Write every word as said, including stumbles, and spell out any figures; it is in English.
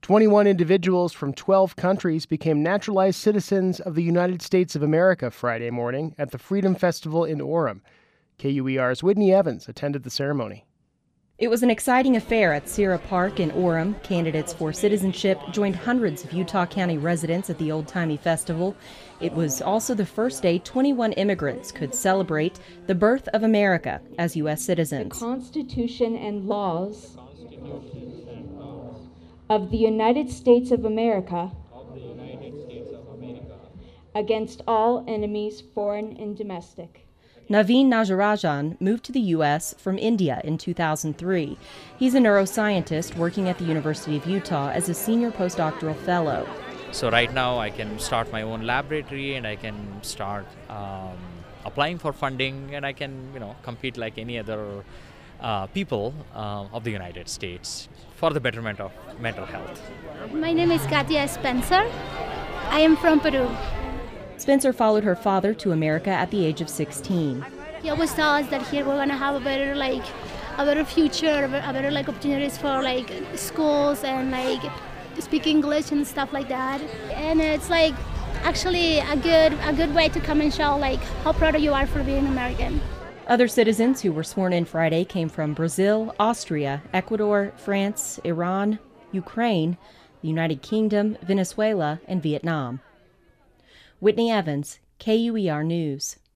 twenty-one individuals from twelve countries became naturalized citizens of the United States of America Friday morning at the Freedom Festival in Orem. K U E R's Whitney Evans attended the ceremony. It was an exciting affair at Sierra Park in Orem. Candidates for citizenship joined hundreds of Utah County residents at the old-timey festival. It was also the first day twenty-one immigrants could celebrate the birth of America as U S citizens. The Constitution and laws of the United States of America against all enemies, foreign and domestic. Naveen Najarajan moved to the U S from India in two thousand three. He's a neuroscientist working at the University of Utah as a senior postdoctoral fellow. So right now I can start my own laboratory and I can start um, applying for funding, and I can, you know, compete like any other uh, people uh, of the United States for the betterment of mental health. My name is Katia Spencer. I am from Peru. Spencer followed her father to America at the age of sixteen. He always tells us that here we're gonna have a better, like, a better future, a better, like, opportunities for, like, schools and, like, speak English and stuff like that. And it's, like, actually a good, a good way to come and show, like, how proud you are for being American. Other citizens who were sworn in Friday came from Brazil, Austria, Ecuador, France, Iran, Ukraine, the United Kingdom, Venezuela, and Vietnam. Whitney Evans, K U E R News.